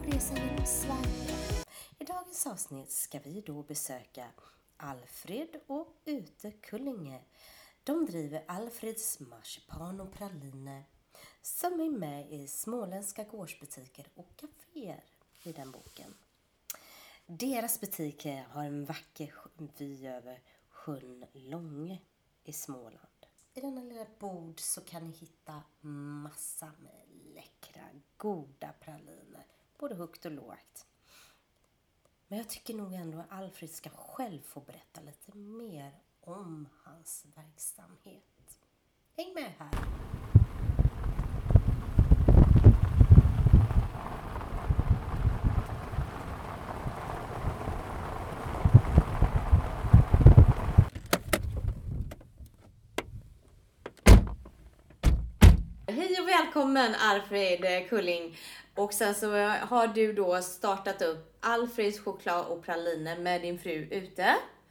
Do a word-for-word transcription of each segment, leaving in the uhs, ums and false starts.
resa genom Sverige. I dagens avsnitt ska vi då besöka Alfred och Ute Kullinge. De driver Alfreds marsipan och praliner som är med i småländska gårdsbutiker och kaféer i den boken. Deras butiker har en vacker vy över sjön Långe i Småland. I denna lilla bod så kan ni hitta massa med läckra, goda praliner, både högt och lågt. Men jag tycker nog ändå att Alfred ska själv få berätta lite mer om hans verksamhet. Häng med här! Hej och välkommen Alfred Kulling. Och sen så har du då startat upp Alfreds choklad och praliner med din fru Ute.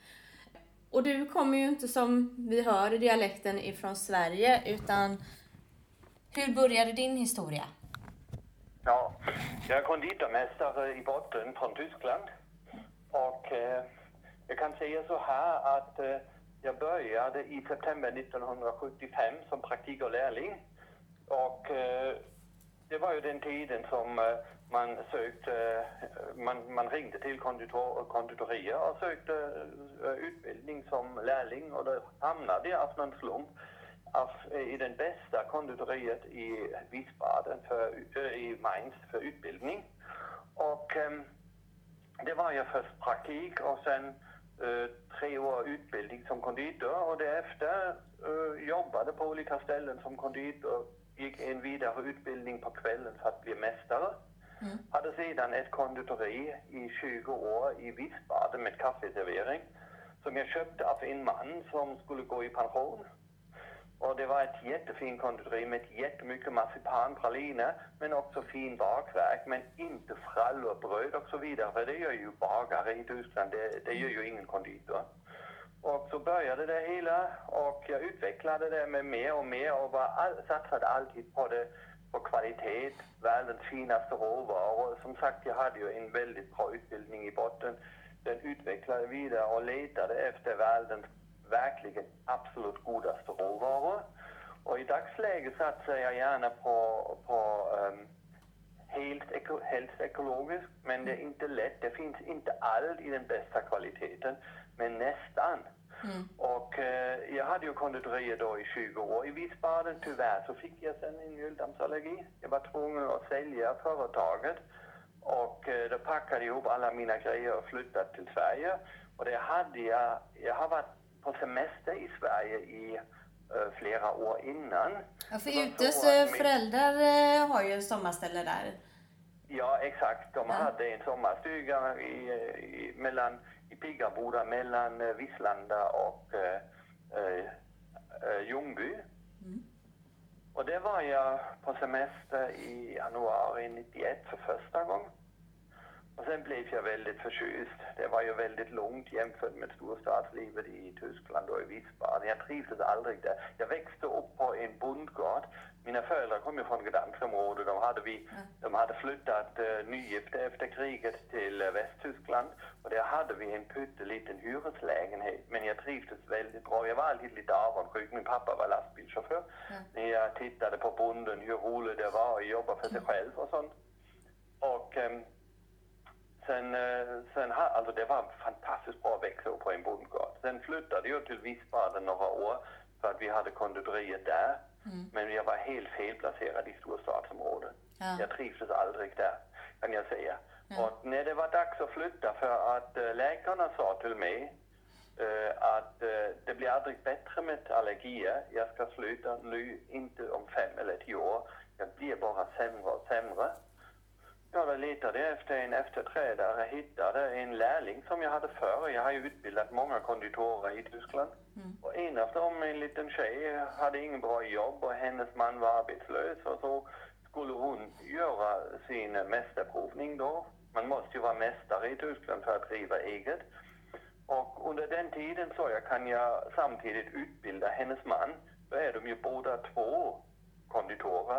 Och du kommer ju inte som vi hör i dialekten ifrån Sverige, utan hur började din historia? Ja, jag är konditormästare i botten från Tyskland. Och eh, jag kan säga så här att eh, jag började i september nittonhundrasjuttiofem som praktik och lärling. Och eh, det var ju den tiden som eh, man sökte, eh, man, man ringde till konditor, konditorier och sökte eh, utbildning som lärling. Och då hamnade jag av någon slump av, eh, i den bästa konditoriet i Wiesbaden, för, eh, i Mainz, för utbildning. Och eh, det var jag först praktik och sen eh, tre år utbildning som konditor. Och därefter eh, jobbade på olika ställen som konditor. Gick en vidare utbildning på kvällen för att bli mästare. Mm. Hade sedan ett konditori i tjugo år i Wiesbaden med kaffeservering. Som jag köpte av en man som skulle gå i pension. Och det var ett jättefint konditori med jättemycket marsipan, praliner. Men också fin bakverk. Men inte frallor, bröd och så vidare. För det gör ju bagare i Tyskland. Det, det gör ju ingen konditor. Och så började det hela och jag utvecklade det med mer och mer och var all, satsade alltid på det, på kvalitet, världens finaste råvaror. Som sagt, jag hade ju en väldigt bra utbildning i botten. Den utvecklade vidare och letade efter världens verkligen absolut godaste råvaror. Och i dagsläget satsar jag gärna på, på um, helt, eko, helst ekologiskt, men det är inte lätt. Det finns inte allt i den bästa kvaliteten, men nästan. Mm. Och eh, jag hade ju konditorier då i tjugo år i Wiesbaden. Tyvärr så fick jag sen en mjölkdammsallergi. Jag var tvungen att sälja företaget. Och eh, då packade jag ihop alla mina grejer och flyttade till Sverige. Och det hade jag, jag har varit på semester i Sverige i eh, flera år innan. Ja, för Utes min... föräldrar eh, har ju en sommarställe där. Ja, exakt. De ja. hade en sommarstuga i, i, mellan... i Piggaboda mellan eh, Vislanda och eh, eh, Ljungby. Mm. Och det var jag på semester i januari nittioett för första gången. Och sen blev jag väldigt förtjust. Det var ju väldigt långt jämfört med storstadslivet i Tyskland och i Wiesbaden. Jag trivdes aldrig där. Jag växte upp på en bondgård. Mina föräldrar kom ju från Gdanskområdet. De hade, vi, mm. de hade flyttat uh, nygifta efter kriget till uh, Västtyskland. Och där hade vi en pytteliten hyreslägenhet. Men jag trivdes väldigt bra. Jag var alltid lite avundsjuk. Min pappa var lastbilschaufför. Mm. När jag tittade på bonden, hur roligt det var att jobba för sig själv och sånt. Och... Um, Sen, sen alltså det var fantastiskt bra att växa upp på en bondgård. Sen flyttade jag till Wiesbaden några år för att vi hade konditoriet där. Mm. Men jag var helt felplacerad i storstadsområdet. Ja. Jag trivdes aldrig där, kan jag säga. Ja. Och när det var dags att flytta, för att äh, läkarna sa till mig äh, att äh, det blir aldrig bättre med allergier. Jag ska sluta nu, inte om fem eller tio år. Jag blir bara sämre och sämre. Jag letade efter en efterträdare, hittade en lärling som jag hade förr. Jag har ju utbildat många konditorer i Tyskland. Mm. Och en av dem, en liten tjej, hade ingen bra jobb och hennes man var arbetslös. Och så skulle hon göra sin mästerprovning då. Man måste ju vara mästare i Tyskland för att driva eget. Och under den tiden så jag kan jag samtidigt utbilda hennes man. Då är de ju båda två konditorer.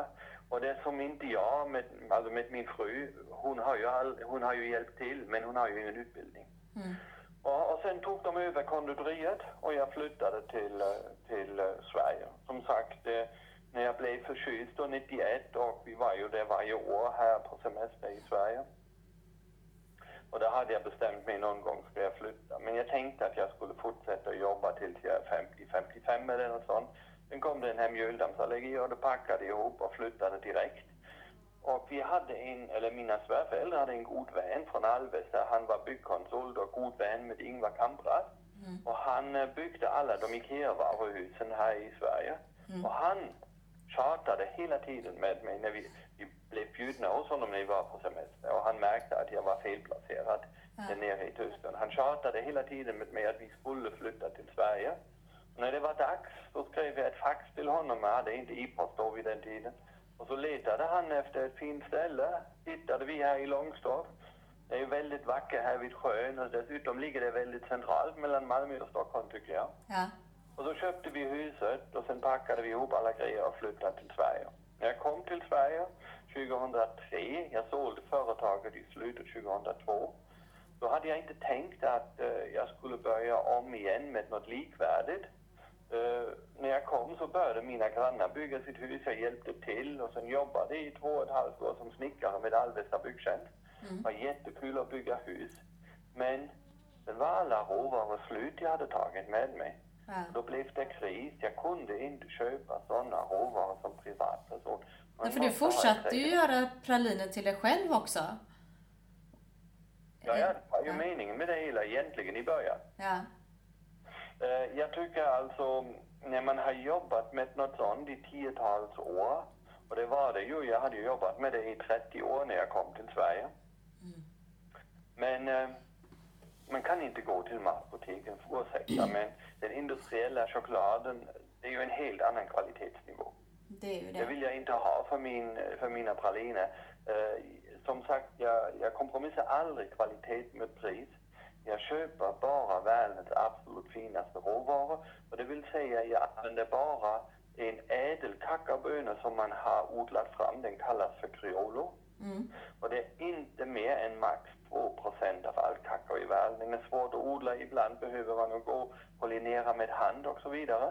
Och det som inte jag, med, alltså med min fru, hon har, ju all, hon har ju hjälpt till, men hon har ju ingen utbildning. Mm. Och, och sen tog de över konditoriet och jag flyttade till, till uh, Sverige. Som sagt, eh, när jag blev förkyld då nittioett, och vi var ju där varje år här på semester i Sverige. Och då hade jag bestämt mig någon gång ska jag flytta. Men jag tänkte att jag skulle fortsätta jobba tills jag är femtio femtiofem eller något sånt. Sen kom det en här mjöldammsallergi och då packade jag ihop och flyttade direkt. Och vi hade en, eller mina svärföräldrar hade en god vän från Alvesta. Han var byggkonsult och god vän med Ingvar Kamprad. Mm. Och han byggde alla de IKEA-varuhusen här i Sverige. Mm. Och han tjatade hela tiden med mig när vi, vi blev bjudna hos honom när vi var på semester. Och han märkte att jag var felplacerad mm. där nere i Tyskland. Han tjatade hela tiden med mig att vi skulle flytta till Sverige. Och när det var dags så skrev jag ett fax till honom. Jag hade inte e-post då vid den tiden. Och så letade han efter ett fint ställe. Hittade vi här i Långstorp. Det är ju väldigt vackert här vid sjön och dessutom ligger det väldigt centralt mellan Malmö och Stockholm tycker jag. Ja. Och så köpte vi huset och sen packade vi ihop alla grejer och flyttade till Sverige. När jag kom till Sverige tjugohundratre, jag sålde företaget i slutet tjugohundratvå. Då hade jag inte tänkt att uh, jag skulle börja om igen med något likvärdigt. Uh, när jag kom så började mina grannar bygga sitt hus, jag hjälpte till och sen jobbade i två och ett halvt år som snickare med Alvesta byggtjänst. Mm. Det var jättekul att bygga hus. Men sen var alla råvaror slut jag hade tagit med mig. Ja. Då blev det kris, jag kunde inte köpa sådana råvaror som privatperson. Men för du fortsatte ju göra praliner till dig själv också. Ja, ja, det var ju ja. meningen med det hela egentligen i början. Ja. Jag tycker alltså, när man har jobbat med något sånt i tiotals år, och det var det ju, jag hade ju jobbat med det i trettio år när jag kom till Sverige. Mm. Men eh, man kan inte gå till matbutiken, ursäkta, men den industriella chokladen, det är ju en helt annan kvalitetsnivå. Det är ju det. Det vill jag inte ha för, min, för mina praliner. Eh, som sagt, jag, jag kompromissar aldrig kvalitet med pris. Jag köper bara världens absolut finaste råvaror. Och det vill säga, jag använder bara en ädel kakaoböna som man har odlat fram. Den kallas för Criollo. Mm. Och det är inte mer än max två procent av all kakao i världen. Den är svårt att odla. Ibland behöver man gå och pollinera med hand och så vidare.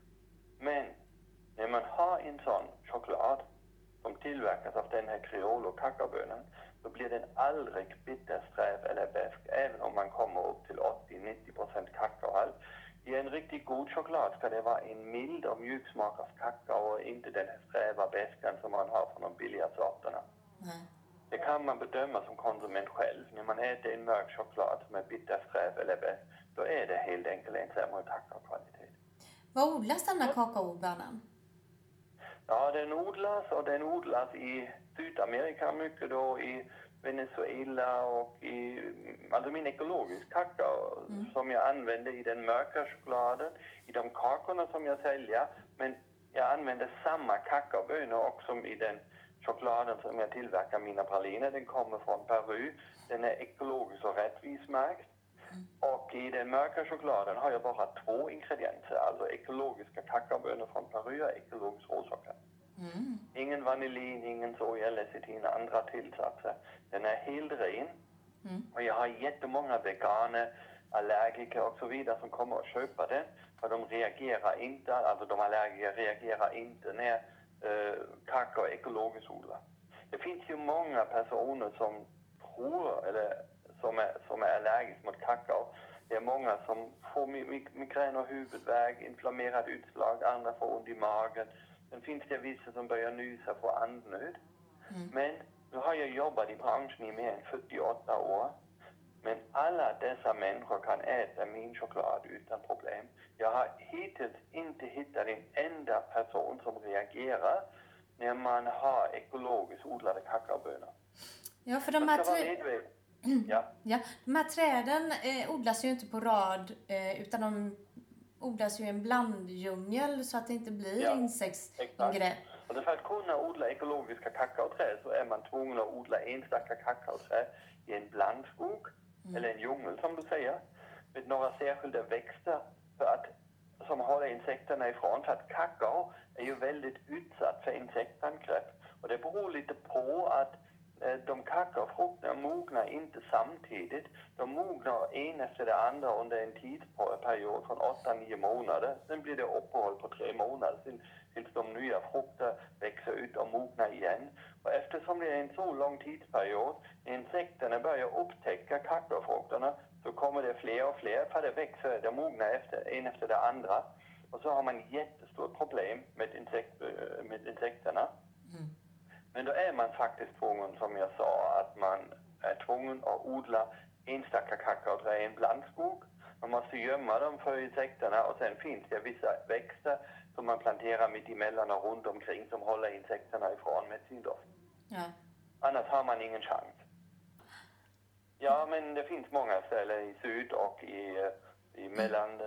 Men när man har en sån choklad som tillverkas av den här Criollo kakaobönan, då blir den aldrig bittersträv eller besk, även om man kommer upp till åttio till nittio procent kakaohalt. I en riktigt god choklad ska det vara en mild och mjuk smak av kakao och inte den här sträva beskan som man har från de billiga sorterna. Mm. Det kan man bedöma som konsument själv. När man äter en mörk choklad som är bittersträv eller besk, då är det helt enkelt en sämre kakaokvalitet. Vad odlas den här kakaobönan? Ja, den odlas och den odlas i Sydamerika mycket då, i Venezuela och i, alltså min ekologisk kakao mm. som jag använder i den mörka chokladen, i de kakorna som jag säljer, men jag använder samma kakaobönor också i den chokladen som jag tillverkar mina praliner. Den kommer från Peru, den är ekologisk och rättvis märkt. Mm. Och i den mörka chokladen har jag bara två ingredienser, alltså ekologiska kakaobönor från Peru och ekologisk råsocker. Mm. Ingen vanillin, ingen soja eller lecitin, andra tillsatser. Den är helt ren. Mm. Och jag har jättemånga veganer, allergiker och så vidare som kommer att köpa den. För de reagerar inte, alltså de allergiker reagerar inte när eh, kakao är ekologiskt odlad. Det finns ju många personer som tror, eller som är, som är allergiska mot kakao. Det är många som får migrän och huvudvärk, inflammerad utslag, andra får ont i magen. Sen finns det vissa som börjar nysa på andnöd. Mm. Men nu har jag jobbat i branschen i mer än fyrtioåtta år. Men alla dessa människor kan äta min choklad utan problem. Jag har hittills inte hittat en enda person som reagerar när man har ekologiskt odlade kakaobönor. Ja, för de här, trä... ja. Ja, de här träden eh, odlas ju inte på rad eh, utan de odlas ju i en blanddjungel så att det inte blir ja, insektsingrepp. Och för att kunna odla ekologiska kakaoträd så är man tvungen att odla enstaka kakaoträd i en blandskog mm. eller en djungel som du säger, med några särskilda växter för att, som håller insekterna ifrån. För att kakao är ju väldigt utsatt för insektangrepp. Och det beror lite på att de kakaofrukterna mognar inte samtidigt. De mognar en efter det andra under en tidsperiod från åtta till nio månader. Sen blir det uppehåll på tre månader tills de nya frukter växer ut och mognar igen. Och eftersom det är en så lång tidsperiod, insekterna börjar upptäcka kakaofrukterna, så kommer det fler och fler för det växer, det mognar efter, en efter det andra. Och så har man jättestort problem med, insekt, med insekterna. Mm. Men då är man faktiskt tvungen, som jag sa, att man är tvungen att odla enstaka kakaoträd i en blandskog. Man måste gömma dem för insekterna och sen finns det vissa växter som man planterar mitt emellan och runt omkring som håller insekterna ifrån med sin doft. Ja. Annars har man ingen chans. Ja, men det finns många ställen i syd och i, i mellan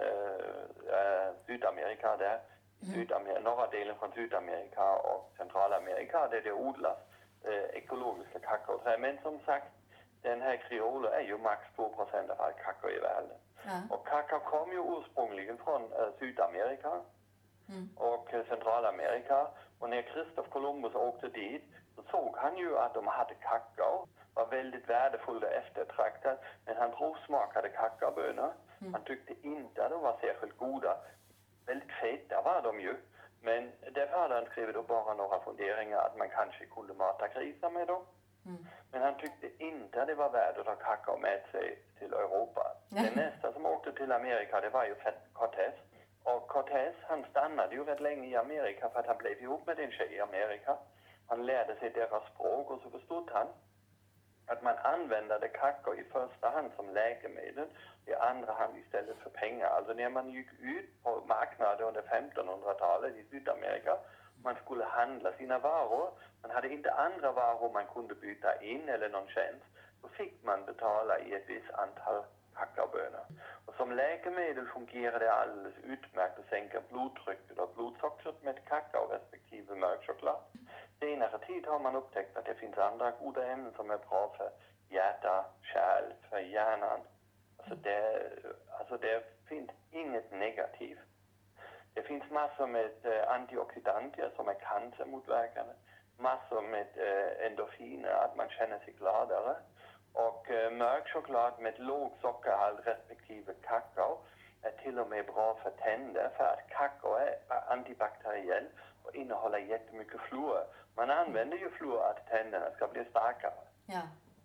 äh, Sydamerika där. Mm. Sydamerika, norra delen från Sydamerika och Centralamerika där det odlas eh, ekologiska kakaoträd. Men som sagt, den här kreole är ju max två procent av all kakao i världen. Mm. Och kakao kom ju ursprungligen från eh, Sydamerika mm. och eh, Centralamerika. Och när Christoph Columbus åkte dit så såg han ju att de hade kakao. Var väldigt värdefulla och eftertraktat. Men han provsmakade kakaobönor. Mm. Han tyckte inte att de var särskilt goda. Väldigt feta var de ju, men därför hade han skrivit upp bara några funderingar att man kanske kunde mata grisar med dem. Mm. Men han tyckte inte att det var värt att ha kakao med sig till Europa. Mm. Den nästa som åkte till Amerika, det var ju Cortés. Och Cortés, han stannade ju rätt länge i Amerika för att han blev ihop med en tjej i Amerika. Han lärde sig deras språk och så förstod han att man använde kakao i första hand som läkemedel, i andra hand istället för pengar. Alltså när man gick ut på marknaden under femtonhundratalet i Sydamerika, man skulle handla sina varor, man hade inte andra varor man kunde byta in eller någon tjänst, då fick man betala i ett visst antal kakaobönor. Och som läkemedel fungerar det alldeles utmärkt att sänka blodtrycket och blodsockret med kakao respektive mörk choklad. Senare tid har man upptäckt att det finns andra goda ämnen som är bra för hjärta, kärl, för hjärnan. Alltså det, alltså det finns inget negativt. Det finns massor med eh, antioxidanter som är cancermotverkande. Massor med eh, endorfiner, att man känner sig gladare. Och eh, mörk choklad med låg sockerhalt respektive kakao är till och med bra för tänder. För att kakao är antibakteriell och innehåller jättemycket fluor. Man använder ju fluor att tänderna ska bli starkare. Ja.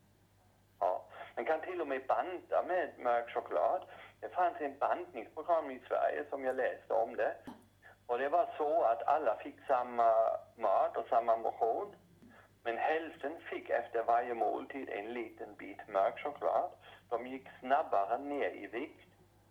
Ja. Man kan till och med banta med mörk choklad. Det fanns en bantningsprogram i Sverige som jag läste om det. Och det var så att alla fick samma mat och samma motion. Men hälften fick efter varje måltid en liten bit mörk choklad. De gick snabbare ner i vikt.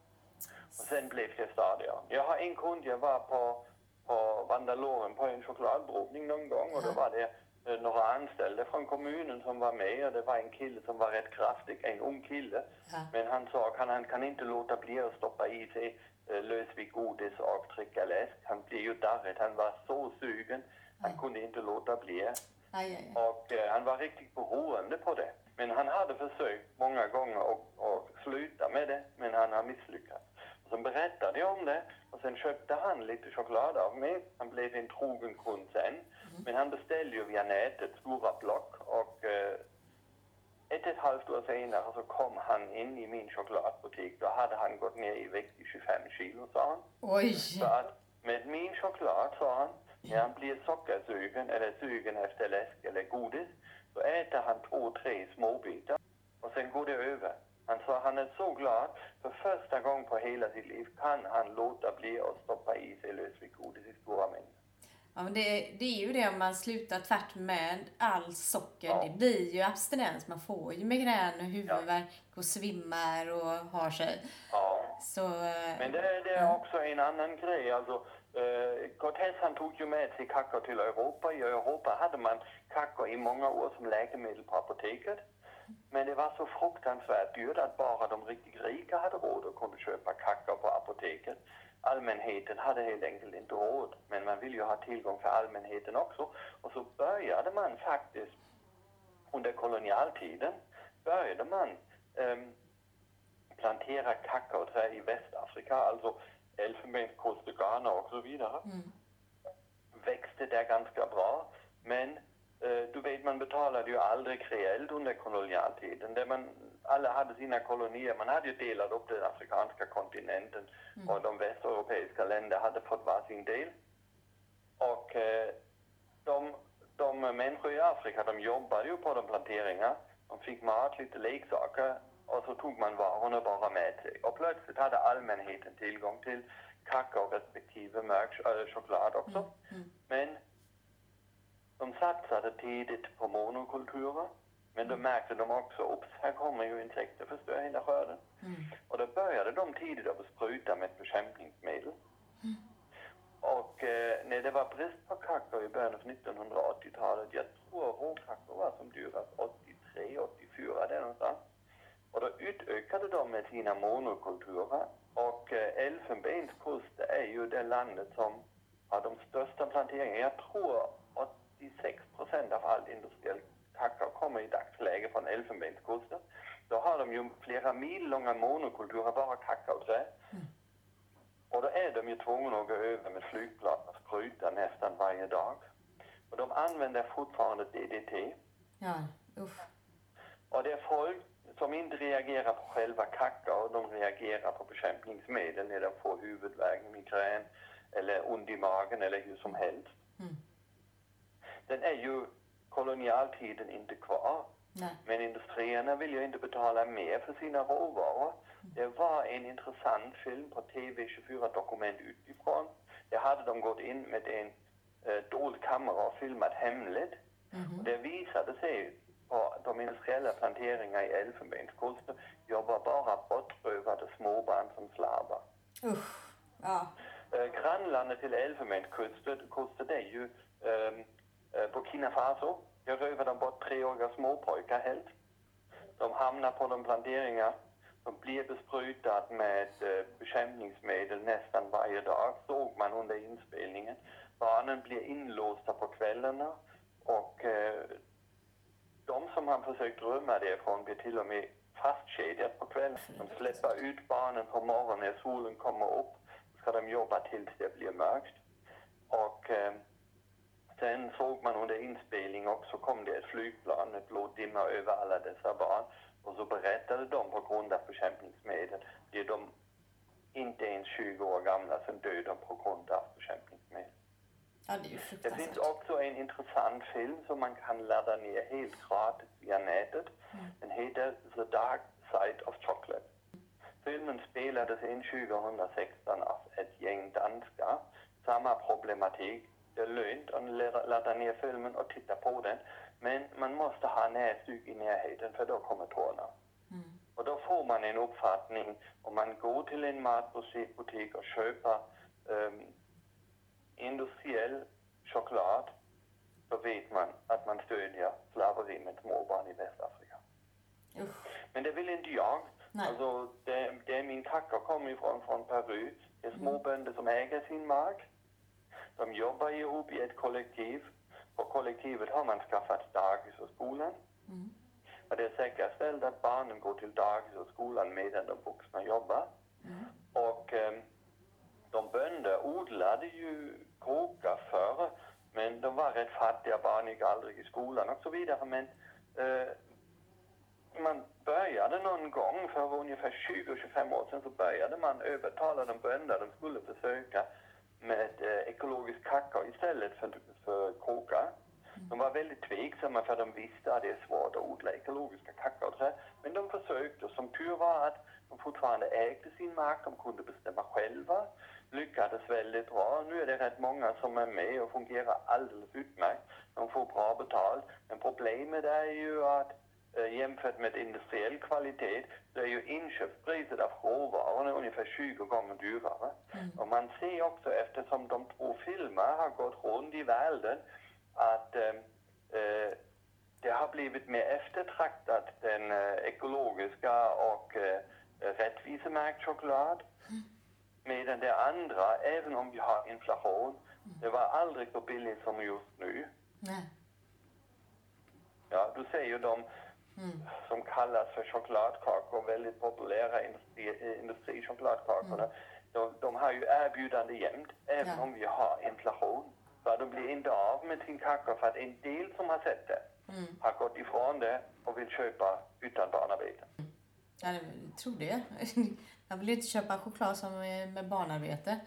Och sen blev det stadigare. Jag har en kund, jag var på, på Vandaloren på en chokladprovning någon gång. Och då var det eh, några anställda från kommunen som var med. Och det var en kille som var rätt kraftig, en ung kille. Ja. Men han sa att han, han kan inte låta bli att stoppa i sig eh, lösvik godis och dricka läsk. Han blev ju darrigt, han var så sugen. Han ja. kunde inte låta bli. Aj, aj, aj. Och eh, han var riktigt beroende på det. Men han hade försökt många gånger att sluta med det. Men han har misslyckats. Och så berättade jag om det. Och sen köpte han lite choklad av mig. Han blev en trogen kund sen. Mm. Men han beställde ju via nätet stora block. Och eh, ett och ett halvt år senare så kom han in i min chokladbutik. Då hade han gått ner i vikt i tjugofem kilo, sa han. Oj! Så att med min choklad, sa han, när han blir sockersugen eller sugen efter läsk eller godis, så äter han två, tre småbitar och sen går det över. Han sa han är så glad, för första gången på hela sitt liv kan han låta bli att stoppa i sig lösvik godis i stora mängder. Ja, men det, det är ju det om man slutar tvärt med all socker. Ja. Det blir ju abstinens. Man får ju migrän och huvudvärk ja. och svimmar och har sig. Ja. Så, men det, det är också en annan grej. Alltså, Uh, Cortés han tog ju med sig kakao till Europa. I Europa hade man kakao i många år som läkemedel på apoteket. Men det var så fruktansvärt dyrt att bara de riktigt rika hade råd och kunde köpa kakao på apoteket. Allmänheten hade helt enkelt inte råd. Men man ville ju ha tillgång för allmänheten också. Och så började man faktiskt under kolonialtiden började man um, plantera kakaoträd i Västafrika. Alltså Elfenbenskust, Ghana och så vidare. Mm. Växte där ganska bra. Men eh, du vet, man betalade ju aldrig reellt under kolonialtiden. Där man, alla hade sina kolonier. Man hade ju delat upp den afrikanska kontinenten mm. och de västeuropeiska länderna hade fått var sin del. Och eh, de, de människor i Afrika, de jobbade ju på de planteringar. De fick mat, lite leksaker och så tog man varorna bara med sig. Och plötsligt hade allmänheten tillgång till kakao respektive mörk äh, choklad också. Mm. Mm. Men de satsade tidigt på monokulturer. Men då märkte de också, ups, här kommer ju insekter förstör hela skörden. Mm. Och då började de tidigt att spruta med bekämpningsmedel. Mm. Och eh, när det var brist på kakao i början av nittonhundraåttiotalet, jag tror råkakao var som dyrast åttiotre åttiofyra där någonstans. Och då utökade de med sina monokulturer. Och eh, Elfenbenskust är ju det landet som har de största planteringarna. Jag tror åttiosex procent av all industriell kakao kommer i dagsläge från Elfenbenskusten. Då har de ju flera mil långa monokulturer, bara kakaoträ. Mm. Och då är de ju tvungna att gå över med flygplan och spruta nästan varje dag. Och de använder fortfarande D D T. Ja, uff. Och det är folk som inte reagerar på själva kakao, de reagerar på bekämpningsmedel när de får huvudvärk, migrän eller ont i magen eller hur som helst. Mm. Den är ju kolonialtiden inte kvar. Nej. Men industrierna vill ju inte betala mer för sina råvaror. Mm. Det var en intressant film på T V tjugofyra Dokument utifrån. Där hade de gått in med en eh, dold kamera och filmat hemligt. Mm. Och det visade sig på de industriella planteringarna i Elfenbenskusten jobbar bara bortrövade småbarn som slavar. Usch, ja. Eh, grannlandet till Elfenbenskusten kusten är ju eh, Burkina Faso. Jag rövar dem bort treåriga småpojkar helt. De hamnar på de planteringar. De blir besprutade med eh, bekämpningsmedel nästan varje dag. Såg man under inspelningen. Barnen blir inlåsta på kvällarna. Och eh, de som har försökt rymma därifrån blir till och med fastkedjat på kvällen. De släpper ut barnen på morgonen när solen kommer upp. Så ska de jobba tills det blir mörkt. Och eh, sen såg man under inspelning också kom det ett flygplan med bloddimma över alla dessa barn. Och så berättade de på grund av bekämpningsmedel. Det är de inte ens tjugo år gamla som dödar på grund av bekämpningsmedel. Ja, det är ju fruktansvärt. Det finns också en intressant film som man kan ladda ner helt gratis via nätet. Mm. Den heter The Dark Side of Chocolate. Filmen spelades in tjugohundrasexton av ett gäng danskar. Samma problematik. Det är lönt att ladda ner filmen och titta på den. Men man måste ha näsduk i närheten för då kommer tårna. Mm. Och då får man en uppfattning om man går till en matbutik och köper um, industriell choklad, så vet man att man stödjer slaveri med småbarn i Västafrika. Uff. Men det vill inte jag. Nej. Alltså, det, det är min kakao kommer ifrån från Peru. Det är småbönder som äger sin mark. De jobbar ihop i ett kollektiv. På kollektivet har man skaffat dagis och skolan. Mm. Och det är säkerställt att barnen går till dagis och skolan medan de vuxna jobbar. Mm. Och eh, de bönder odlade ju kåkar förr. Men de var rätt fattiga, barn gick aldrig i skolan och så vidare. Men eh, man började någon gång för ungefär tjugo till tjugofem år sedan så började man övertala de bönder de skulle försöka med eh, ekologisk kakao istället för, för kåkar. De var väldigt tveksamma för de visste att det är svårt att odla ekologiska kakaoträd. Men de försökte och som tur var att de fortfarande ägde sin mark, de kunde bestämma själva. Lyckades väldigt bra. Nu är det rätt många som är med och fungerar alldeles utmärkt. De får bra betalt. Men problemet är ju att äh, jämfört med industriell kvalitet så är ju inköpspriset av råvarorna ungefär tjugo gånger dyrare. Mm. Och man ser också eftersom de två filmer har gått runt i världen att äh, äh, det har blivit mer eftertraktat den äh, ekologiska och äh, rättvisemärkt choklad. Mm. Medan det andra, även om vi har inflation, mm. det var aldrig så billigt som just nu. Nej. Ja, du ser ju de mm. som kallas för chokladkakor, väldigt populära industri, industrichokladkakorna. Mm. De, de har ju erbjudande jämt, även ja. om vi har inflation. För de blir inte av med sin kakao för att en del som har sett det Mm. har gått ifrån det och vill köpa utan barnarbete. Ja, jag tror det. Jag vill ju inte köpa choklad som är med barnarbete.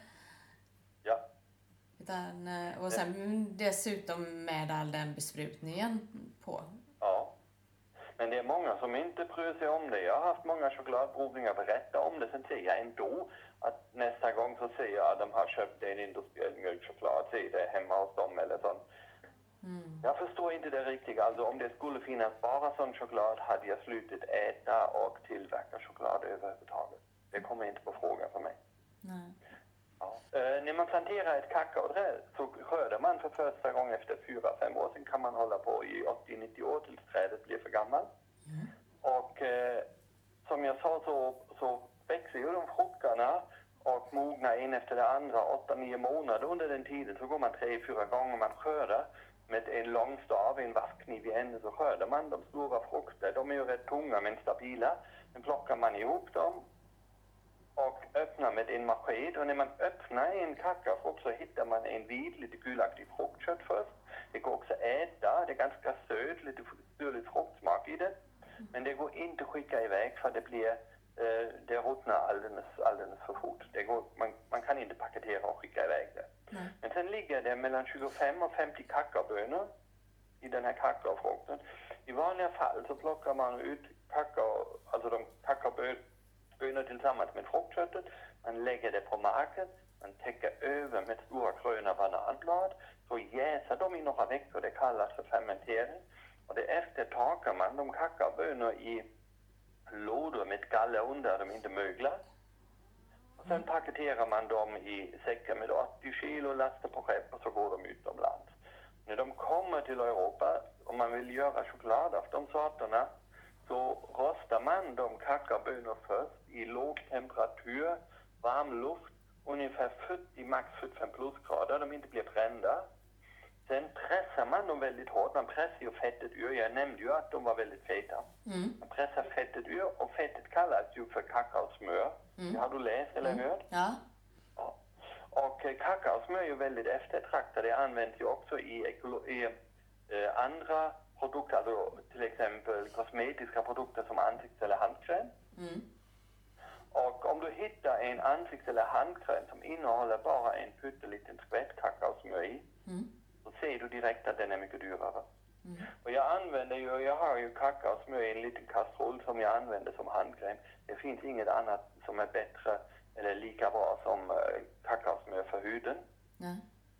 Ja. Utan, eh, och sen dessutom med all den besprutningen på. Ja. Men det är många som inte bryr sig om det. Jag har haft många chokladprovningar berätta om det. Sen ser jag ändå att nästa gång så ser jag att de har köpt en industriell mjölkchoklad. Se det hemma hos dem eller sånt. Mm. Jag förstår inte det riktigt. Alltså om det skulle finnas bara sån choklad hade jag slutat äta och tillverka choklad överhuvudtaget. Det kommer inte på fråga för mig. Nej. Ja. Uh, när man planterar ett kakaoträd så skördar man för första gången efter fyra fem år. Sen kan man hålla på i åttio nittio år tills trädet blir för gammalt. Mm. Och uh, som jag sa så, så växer ju de frukterna och mognar en efter det andra åtta nio månader. Under den tiden så går man tre fyra gånger man skördar. Med en lång stav, en vasskniv i änden så skördar man de stora frukter. De är ju rätt tunga men stabila. Sen plockar man ihop dem och öppnar med en maskin. Och när man öppnar en kakaofrukt så hittar man en vit, lite gulaktig fruktkött först. Det går också äta, det är ganska söt, lite syrligt fruktsmak i det. Men det går inte att skicka iväg för det blir, eh, det ruttnar alldeles, alldeles för fort. Det går, man, man kan inte paketera och skicka iväg det. Nej. Men sen ligger det mellan tjugofem och femtio kakaobönor i den här kakaofrukten. I vanliga fall så plockar man ut kakao, alltså de kakaobönor tillsammans med fruktköttet. Man lägger det på marken, man täcker över med stora gröna bananblad. Så jäser de i några veckor, det kallas för fermentering. Och därefter torkar man de kakaobönor i lådor med galler under, de inte möglar. Och sen paketerar man dem i säckar med åttio kilo, lastar på skepp och så går de utomlands. När de kommer till Europa, om man vill göra choklad av de sorterna, så rostar man de kakaobönor först i låg temperatur, varm luft, ungefär fyrtio, max fyrtiofem plusgrader, de inte blir brända. Sen pressar man dem väldigt hårt, man pressar ju fettet ur, jag nämnde ju att de var väldigt feta. Mm. Man pressar fettet ur och fettet kallas ju för kakaosmör. Mm. Det har du läst eller Mm. hört? Ja. Ja. Och eh, kakaosmör är ju väldigt eftertraktat. Det används ju också i, ekolo- i eh, andra produkter, alltså till exempel kosmetiska produkter som ansikts- eller handkräm. Mm. Och om du hittar en ansikts- eller handkräm som innehåller bara en pytteliten skvätt kakaosmör i, Mm. så ser du direkt att den är mycket dyrare. Mm. Och jag använder ju, jag har ju kakaosmör i en liten kastrull som jag använder som handkräm. Det finns inget annat som är bättre eller lika bra som uh, kakaosmör för huden. Nej.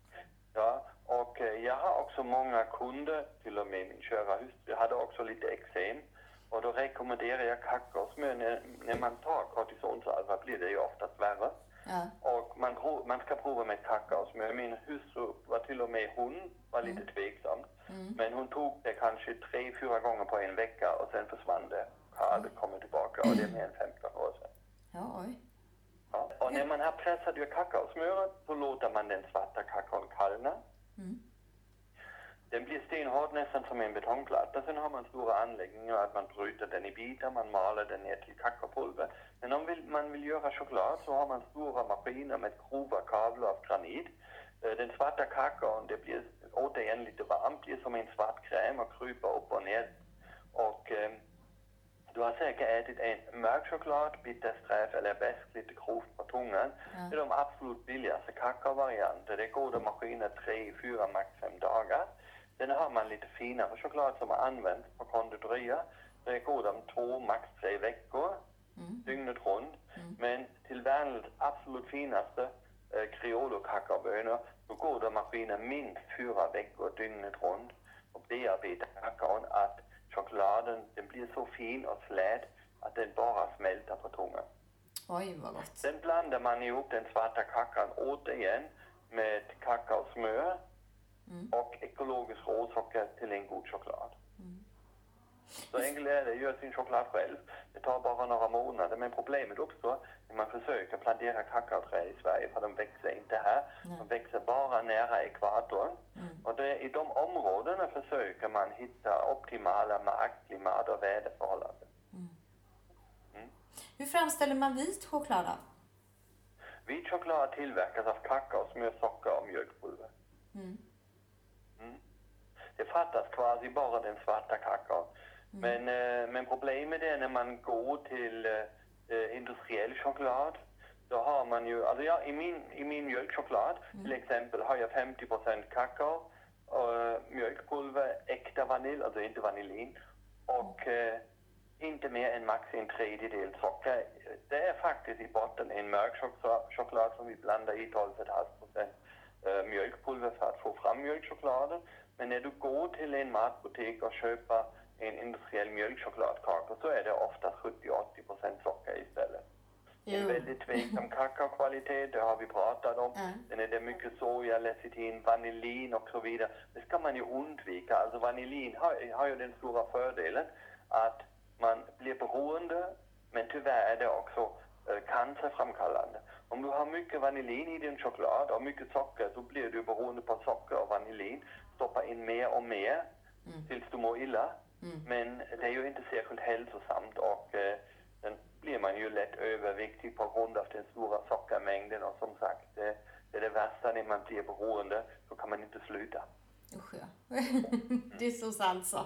Ja, och uh, jag har också många kunder, till och med min kära hustru hade också lite eksem. Och då rekommenderar jag kakaosmör. När, när man tar kortisonsalva blir det ju oftast värre. Ja. Och man, prov, man ska prova med kakaosmör. Min hustru var till och med, hon var lite Mm. tveksam. Mm. Men hon tog det kanske tre, fyra gånger på en vecka och sen försvann det. Har aldrig kommit tillbaka och det är mer än femton år sedan. Ja, oj. Ja. Och när man har pressat ur kakaosmöret så låter man den svarta kakaon kallna. Mm. Den blir stenhård nästan som en betongplatta. Sen har man stora anläggningar att man bryter den i bitar, man maler den ner till kakaopulver. Men om vill, man vill göra choklad så har man stora maskiner med grova kablar av granit. Den svarta kakaon, det blir återigen lite varmt, blir som en svart kräm och kryper upp och ner. Och eh, du har säkert ätit en mörk choklad, bittersträv eller bäst lite grovt på tungan. Ja. Det är de absolut billigaste kakaovarianter. Det går de maskiner tre, fyra, max fem dagar. Sen har man lite finare choklad som används på konditorier. Det går de två, max tre veckor, Mm. dygnet runt. Mm. Men till världens absolut finaste eh, Criollo kakaobönor så går de maskiner minst fyra veckor dygnet runt och bearbetar kakaon att chokladen den blir så fin och slät att den bara smälter på tungan. Oj, vad gott. Sen blandar man ihop den svarta kakaon återigen med kakaosmör Mm. och ekologisk råsocker till en god choklad. Mm. Så enkelt är det, gör sin choklad själv. Det tar bara några månader, men problemet uppstår när man försöker plantera kakaoträd i Sverige, för de växer inte här. Nej. De växer bara nära ekvatorn. Mm. Och det, i de områdena försöker man hitta optimala markklimat och väderförhållanden. Mm. Mm. Hur framställer man vit choklad då? Vit choklad tillverkas av kakao, smör, socker och mjölkpulver. Mm. Det fattas quasi bara den svarta kakao. Mm. Men, eh, men problemet är när man går till eh, industriell choklad. Då har man ju, alltså ja, i min, i min mjölkchoklad mm. till exempel har jag femtio procent kakao, och mjölkpulver, äkta vanilj, alltså inte vanillin, och eh, inte mer än max en tredjedel socker. Det är faktiskt i botten en mörk choklad som vi blandar i tolv komma fem procent eh, mjölkpulver för att få fram mjölkchokladen. Men när du går till en matbutik och köper en industriell mjölkchokladkaka så är det ofta sjuttio till åttio procent socker istället. En väldigt tveksam kakaokvalitet, det har vi pratat om. Mm. Sen är det mycket soja, lecitin, vanillin och så vidare. Det ska man ju undvika. Alltså vanillin har, har ju den stora fördelen att man blir beroende, men tyvärr är det också eh, cancerframkallande. Om du har mycket vanillin i din choklad och mycket socker så blir du beroende på socker och vanillin. Stoppa in mer och mer mm. tills du mår illa. Mm. Men det är ju inte särskilt hälsosamt och eh, sen blir man ju lätt överviktig på grund av den stora sockermängden. Och som sagt, det, det är det värsta när man blir beroende, så kan man inte sluta. Usch ja. Det är så sant så.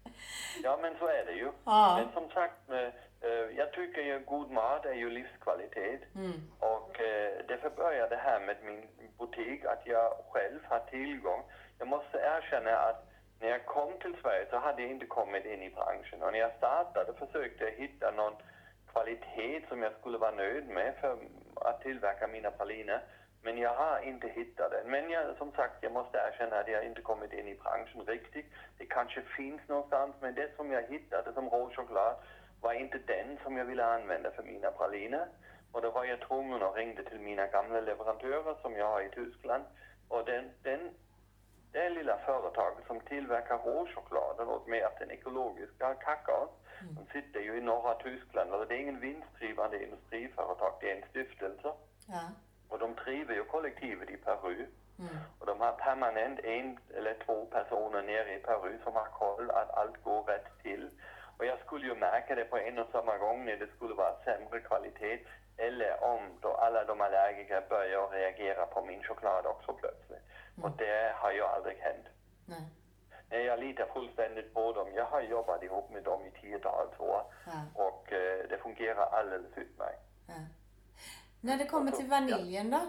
Ja, men så är det ju. Ja. Men som sagt, eh, jag tycker ju god mat är ju livskvalitet. Mm. Och eh, därför började det här med min butik, att jag själv har tillgång. Jag måste erkänna att när jag kom till Sverige så hade jag inte kommit in i branschen. Och när jag startade försökte jag hitta någon kvalitet som jag skulle vara nöjd med för att tillverka mina praliner. Men jag har inte hittat den. Men jag, som sagt, jag måste erkänna att jag inte kommit in i branschen riktigt. Det kanske finns någonstans, men det som jag hittade som råchoklad var inte den som jag ville använda för mina praliner. Och då var jag tvungen att ringa till mina gamla leverantörer som jag har i Tyskland. Och den, den, det lilla företaget som tillverkar råchokladen och med den ekologiska kakao, mm. de sitter ju i norra Tyskland. Alltså det är ingen vinstdrivande industriföretag, det är en stiftelse. Ja. Och de driver ju kollektivet i Peru. Mm. Och de har permanent en eller två personer nere i Peru som har koll att allt går rätt till. Och jag skulle ju märka det på en och samma gång när det skulle vara sämre kvalitet. Eller om då alla de allergiker börjar reagera på min choklad också plötsligt. Mm. Och det har ju aldrig hänt. Nej. Nej, jag litar fullständigt på dem. Jag har jobbat ihop med dem i tiotals år. Ja. Och eh, det fungerar alldeles utmärkt. Ja. När det kommer till vaniljen då?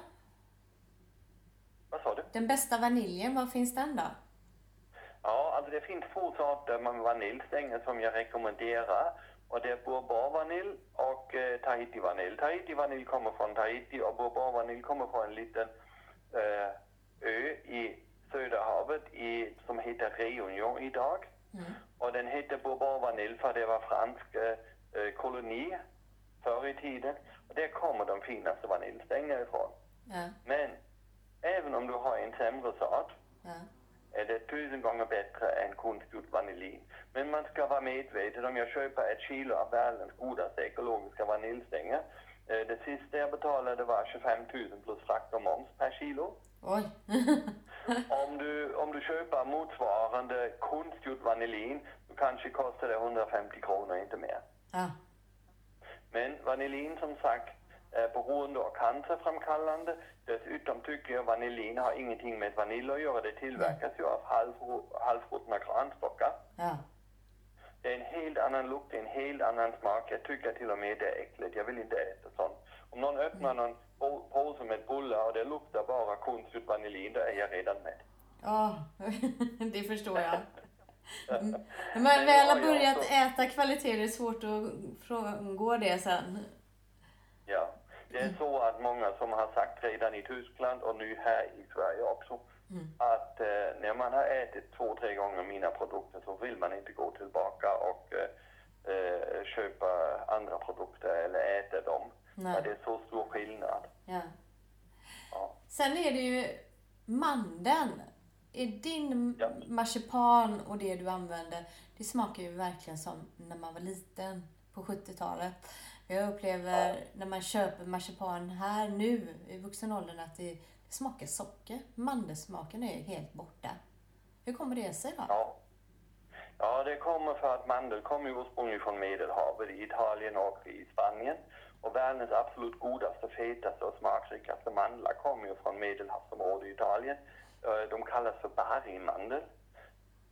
Vad sa du? Den bästa vaniljen, var finns den då? Ja, alltså det finns två sorter med vaniljstänger som jag rekommenderar. Och det är bourbon-vanilj och eh, Tahiti-vanilj. Tahiti-vanilj kommer från Tahiti och bourbon-vanilj kommer från en liten eh, ö i Söderhavet i, som heter Réunion idag. Mm. Och den heter bourbon-vanilj för det var fransk eh, koloni förr i tiden. Och där kommer de finaste vaniljstänger ifrån. Ja. Men även om du har en sämre sort, ja. är det tusen gånger bättre än konstgjord vanillin. Men man ska vara medveten, om jag köper ett kilo av världens godaste ekologiska vaniljstänger. Det sista jag betalade var tjugofem tusen plus frakt och moms per kilo. Oj. om, du, om du köper motsvarande konstgjord vanillin, då kanske kostar det hundrafemtio kronor, inte mer. Ja. Men vanillin som sagt är beroende och cancerframkallande. Dessutom tycker jag vanillin har ingenting med vanilj att göra. Det tillverkas ju av halvruttna granstockar. Ja. Det är en helt annan lukt, en helt annan smak. Jag tycker till och med det är äckligt. Jag vill inte äta sånt. Om någon öppnar någon påse med bullar och det luktar bara konstgjord vanillin, då är jag redan med. Ja, det förstår jag. När man väl har börjat också äta kvalitet är det svårt att frångå det sen. Ja, det är så att många som har sagt redan i Tyskland och nu här i Sverige också, mm. att eh, när man har ätit två, tre gånger mina produkter så vill man inte gå tillbaka och eh, köpa andra produkter eller äta dem. Ja, det är så stor skillnad. Ja. Ja. Sen är det ju mandeln. Är din ja. marsipan och det du använder, det smakar ju verkligen som när man var liten på sjuttiotalet. Jag upplever ja. när man köper marsipan här nu i vuxen åldern att det, det smakar socker. Mandelsmaken är helt borta. Hur kommer det sig då? Ja. ja, det kommer för att mandel kommer ursprungligen från Medelhavet i Italien och i Spanien. Och världens absolut godaste, fetaste och smakrikaste mandlar kommer ju från Medelhavsområdet i Italien. De kallas för Bari-mandel.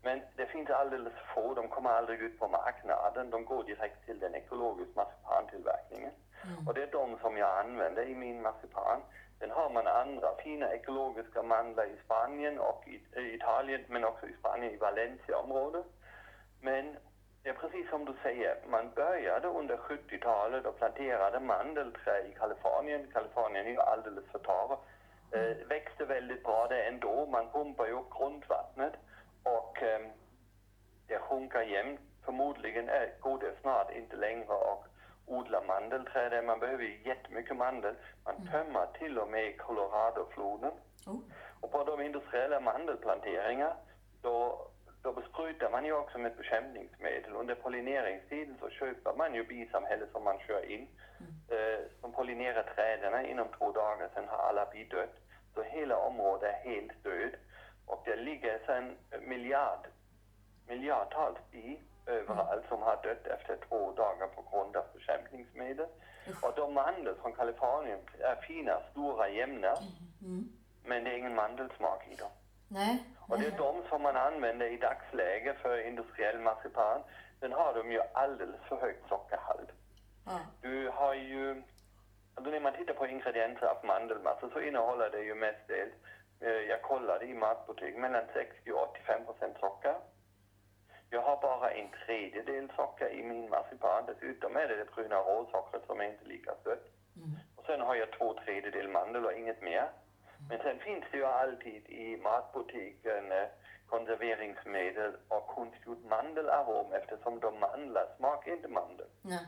Men det finns alldeles få, de kommer aldrig ut på marknaden. De går direkt till den ekologiska marsipantillverkningen. Mm. Och det är de som jag använder i min marsipan. Sen har man andra fina ekologiska mandlar i Spanien och i, i Italien, men också i Spanien i Valencia-området. Men det är precis som du säger, man började under sjuttiotalet och planterade mandelträd i Kalifornien. Kalifornien är ju alldeles för torr. Eh, växte väldigt bra där ändå, man pumpar ju upp grundvattnet och eh, det sjunker jämnt. Förmodligen är, går det snart inte längre och odla mandelträd där. Man behöver ju jättemycket mandel. Man tömmer till och med Colorado-floden. Oh. Och på de industriella mandelplanteringar då, då besprutar man ju också med bekämpningsmedel. Under pollineringstiden så köper man ju bisamhälle som man kör in. Mm. Eh, som pollinerar träden inom två dagar, sen har alla bi dött. Så hela området är helt död. Och det ligger sedan miljard, miljardtals bi överallt som har dött efter två dagar på grund av bekämpningsmedel. Och de mandel från Kalifornien är fina, stora, jämna. Mm. Men det är ingen mandelsmak i dem. Nej. Och det är de som man använder i dagsläge för industriell marsipan. Den har de ju alldeles för högt sockerhalt. Mm. Du har ju, alltså när man tittar på ingredienser av mandelmassa så innehåller det ju mestadels, jag kollade i matbutik, mellan sextio och åttiofem procent socker. Jag har bara en tredjedel socker i min marsipan. Dessutom är det det bruna råsockret som är inte lika sött. Mm. Och sen har jag två tredjedel mandel och inget mer. Mm. Men sen finns det ju alltid i matbutiken eh, konserveringsmedel och konstgjord mandelarom eftersom de mandlar smakar inte mandel. Mm.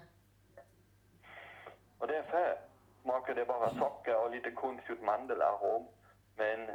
Och därför smakar det bara socker och lite konstgjord mandelarom. Men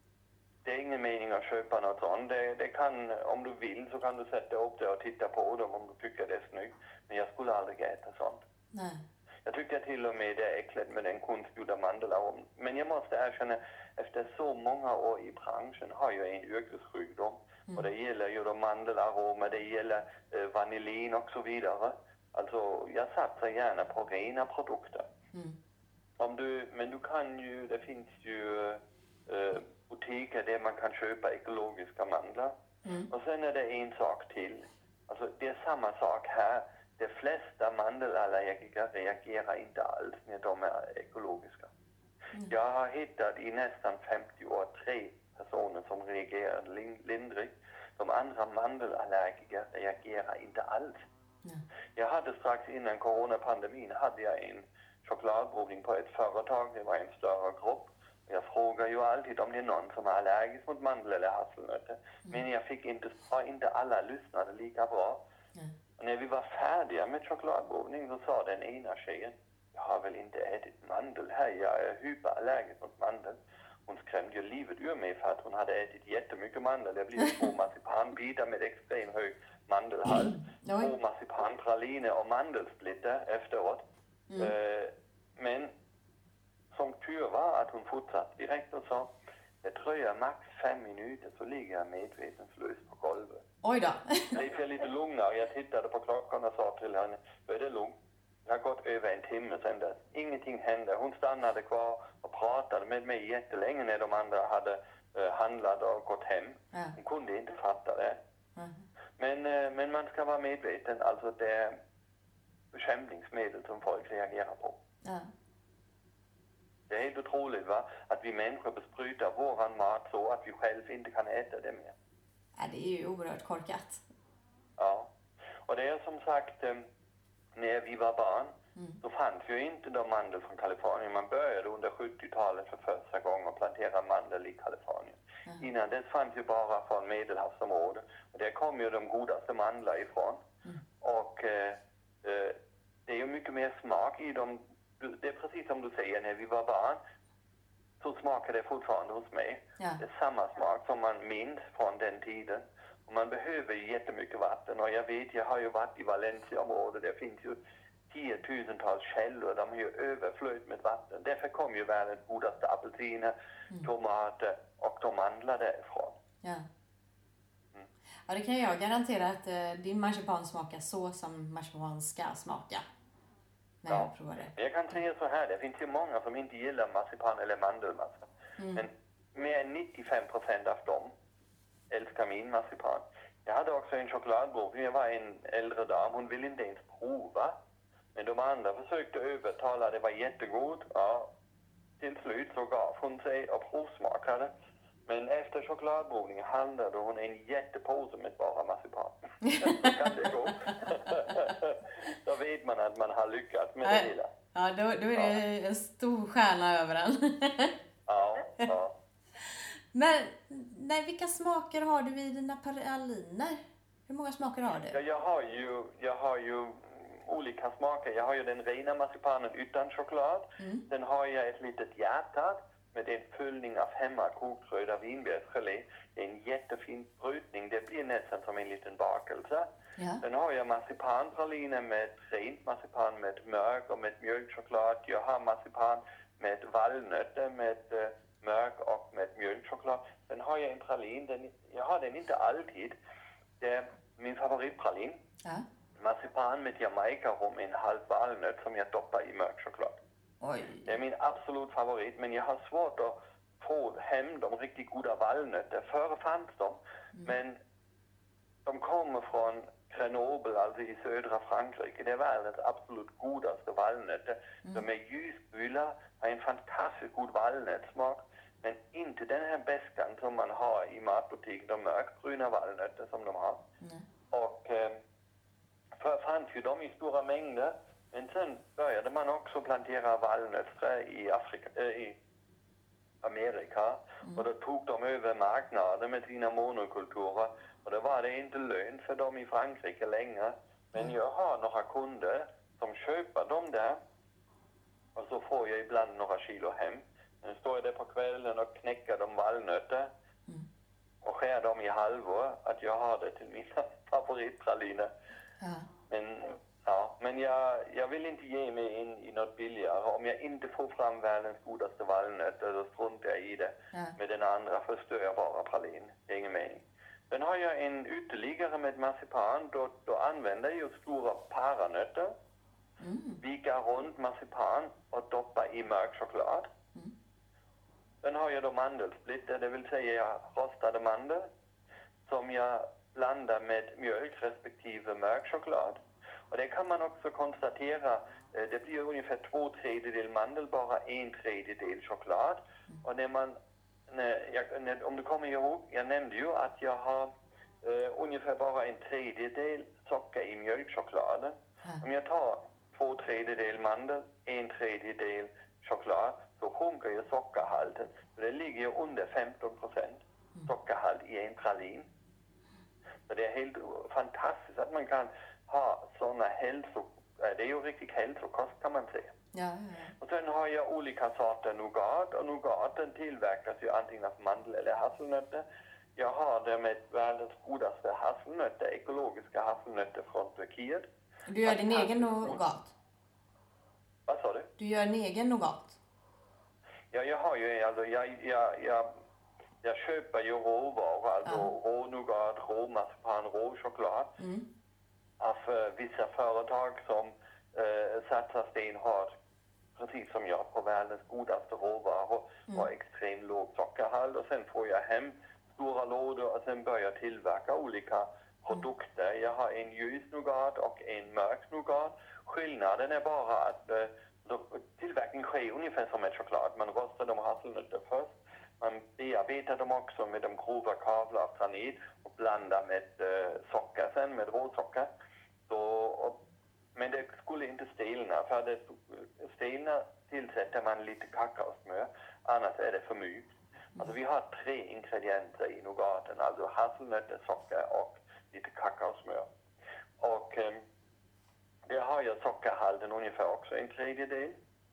det är ingen mening att köpa något sånt. Det, det kan, om du vill så kan du sätta upp det och titta på dem om du tycker det är snyggt. Men jag skulle aldrig äta sånt. Nej. Jag tycker till och med det är äckligt med den konstgjorda mandelarom. Men jag måste erkänna, efter så många år i branschen har jag en yrkessjukdom. Mm. Och det gäller ju de mandelaromer, det gäller eh, vanillin och så vidare. Alltså jag satsar gärna på rena produkter. Mm. Om du, men du kan ju, det finns ju eh, butiker där man kan köpa ekologiska mandlar. Mm. Och sen är det en sak till. Alltså det är samma sak här. De flesta mandelallergiker reagerar inte alls när de är ekologiska. Mm. Jag har hittat i nästan femtio år tre personer som reagerar lindrigt. De andra mandelallergiker reagerar inte alls. Mm. Jag hade strax innan coronapandemin hade jag en chokladprovning på ett företag. Det var en större grupp. Jag frågar ju alltid om det är någon som är allergisk mot mandel eller hasselnötter. Mm. Men jag fick inte, inte alla lyssnade lika bra. Mm. Och när vi var färdiga med chokladprovning så sa den ena tjejen, jag har väl inte ätit mandel här, jag är hyperallergisk mot mandel. Hon skrämde ju livet ur mig för att hon hade ätit jättemycket mandel. Det blev två marsipanbitar med extremt hög mandelhalt. Mm. Två marsipanpraliner och mandelsplitter efteråt. Mm. Uh, men som tur var att hon fortsatte direkt och sa, det dröjer max fem minuter så ligger jag medvetenslös på golvet. Oj då. Det blev lite lugnare. Jag tittade på klockan och sa till henne, är det lugnt? Det har gått över en timme sedan dess. Ingenting hände. Hon stannade kvar och pratade med mig jättelänge när de andra hade uh, handlat och gått hem. Ja. Hon kunde inte fatta det. Mm. Men, uh, men man ska vara medveten. Alltså det är bekämpningsmedel som folk reagerar på. Ja. Det är helt otroligt va? Att vi människor besprutar våran mat så att vi själv inte kan äta det mer. Ja, det är ju oerhört korkat. Ja, och det är som sagt, när vi var barn mm. så fanns ju inte de mandel från Kalifornien. Man började under sjuttiotalet för första gången att plantera mandel i Kalifornien. Mm. Innan dess fanns ju bara från Medelhavsområdet. Och där kom ju de godaste mandlar ifrån. Mm. Och eh, det är ju mycket mer smak i dem. Det är precis som du säger, när vi var barn så smakar det fortfarande hos mig. Ja. Det är samma smak som man minns från den tiden. Och man behöver ju jättemycket vatten. Och jag vet, jag har ju varit i Valencia-området. Det finns ju tiotusentals källor. De är ju överflöd med vatten. Därför kommer ju världens godaste apelsiner, mm. tomater och de mandlar därifrån. Ja. Mm. Ja, det kan jag garantera att eh, din marsipan smakar så som marsipan ska smaka. Ja, jag, jag kan säga så här, det finns ju många som inte gillar marsipan eller mandelmassa. Mm. Men mer än nittiofem procent av dem älskar min marsipan. Jag hade också en chokladprovning. Jag var en äldre dam. Hon ville inte ens prova. Men de andra försökte övertala. Det var jättegod. Ja, till slut så gav hon sig och provsmakade. Men efter chokladprovningen handlade hon en jättepåse med bara marsipan. Så kan det gå. Då vet man att man har lyckats med det hela. Ja, då, då är det ja. en stor stjärna över den. Ja, ja. Men nej, vilka smaker har du i dina praliner? Hur många smaker har du? Ja, jag har ju, jag har ju olika smaker. Jag har ju den rena marsipanen utan choklad. Mm. Sen har jag ett litet hjärta med en fyllning av hemmakokt röda vinbärsgelé. Det är en jättefin brytning. Det blir nästan som en liten bakelse. Ja. Sen har jag marsipanpraliner med rent marsipan med mörk och med mjölkchoklad. Jag har marsipan med valnötter med uh, mörk och med mjölkchoklad. Sen har jag en pralin. Den, jag har den inte alltid. Det är min favoritpralin. Ja. Marsipan med Jamaica-rom, en halv valnöt som jag doppar i mörk choklad. Oj. Det är min absolut favorit, men jag har svårt att få hem de riktigt goda valnötter. Förr fanns de, mm. men de kommer från Grenoble, alltså i södra Frankrike. Det är världens absolut godaste valnötter. Mm. De är ljusgula, har en fantastiskt god valnötssmak, men inte den här beskan som man har i matbutiken, de mörkbruna valnötter som de har. Mm. Och eh, förr fanns ju de i stora mängder. Men sen började man också plantera valnötter i, Afrika, äh, i Amerika. Mm. Och då tog de över marknaden med sina monokulturer. Och då var det inte lönt för dem i Frankrike längre. Men mm. jag har några kunder som köper dem där. Och så får jag ibland några kilo hem. Sen står jag där på kvällen och knäcker de valnötter. Mm. Och skär dem i halvor. Att jag har det till mina favoritpraliner. Ja. Men... Ja, men jag, jag vill inte ge mig in i något billigare. Om jag inte får fram världens godaste valnötter, då struntar jag i det. Ja. Med den andra förstör jag bara pralin. Det är ingen mening. Sen har jag en ytterligare med marsipan. Då, då använder jag stora paranötter. Mm. Vika runt marsipan och doppa i mörk choklad. Mm. Sen har jag då mandelsplitter, det vill säga rostade mandel. Som jag blandar med mjölk respektive mörk choklad. Och det kan man också konstatera, det blir ungefär två tredjedel mandel, bara en tredjedel choklad. Mm. Och när man, när jag, när, om du kommer ihåg, jag nämnde ju att jag har uh, ungefär bara en tredjedel socker i mjölkchokladen. Mm. Om jag tar två tredjedel mandel, en tredjedel choklad, så sjunker ju sockerhalten. Så det ligger ju under femton procent sockerhalt i en pralin. Så det är helt fantastiskt att man kan ha sådana hälso... Det är ju riktigt hälsokost kan man säga. Ja, ja, ja. Och sen har jag olika sorter nougat. Och nougaten tillverkas ju antingen av mandel eller hasselnötter. Jag har det med världens godaste hasselnötter, ekologiska hasselnötter från Turkiet. Du gör din egen nougat? Vad sa du? Du gör en egen nougat? Ja, jag har ju... Alltså, jag, jag, jag, jag köper ju råvaror, alltså ja. rå nougat, rå marsipan, rå choklad. Mm. Av uh, vissa företag som uh, satsar stenhårt, precis som jag, på världens godaste råvaror mm. och extremt låg sockerhalt. Och sen får jag hem stora lådor och sen börjar jag tillverka olika produkter. Mm. Jag har en ljus nougat och en mörk nougat. Skillnaden är bara att uh, tillverkningen sker ungefär som med choklad. Man rostar de hasselnötter först. Man bearbetar dem också med de grova kavlar av granit och blandar med uh, socker sen, med råsocker. Så, och, men det skulle inte stelna, för det stelna tillsätter man lite kakaosmör, annars är det för mycket. Alltså vi har tre ingredienser i nougaten, alltså hasselnötter, socker och lite kakaosmör. Och um, där har jag sockerhalten ungefär också en tredjedel.